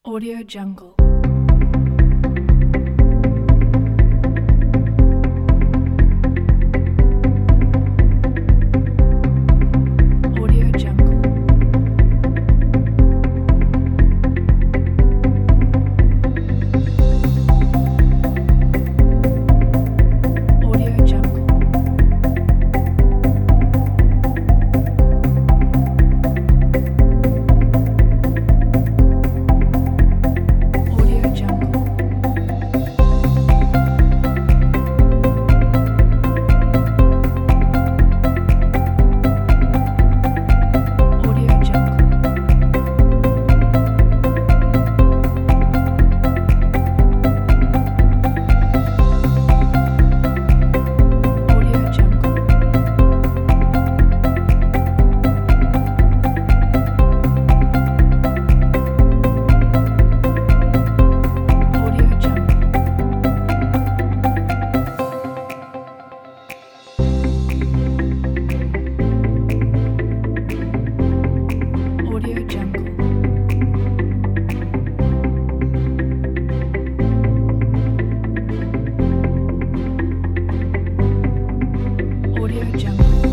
Audio Jungle. Audio Jungle. Audio Jungle. Audio Jungle. Audio Jungle. Audio Jungle. Audio Jungle. Audio Jungle. Audio Jungle.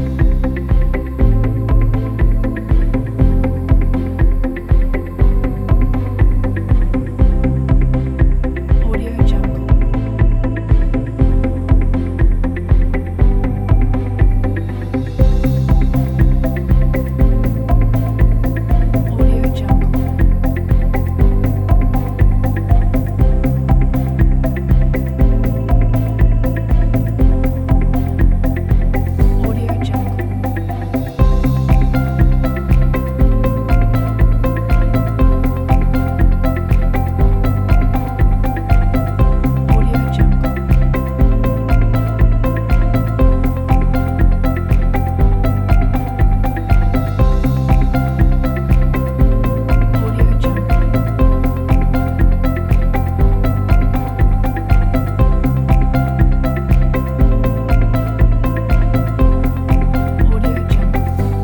Audio Jungle. Audio Jungle. Audio Jungle. Audio Jungle. Audio Jungle. Audio Jungle.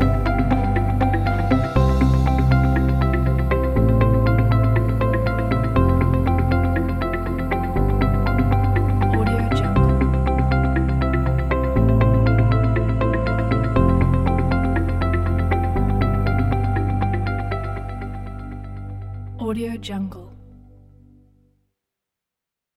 Audio Jungle. Audio Jungle.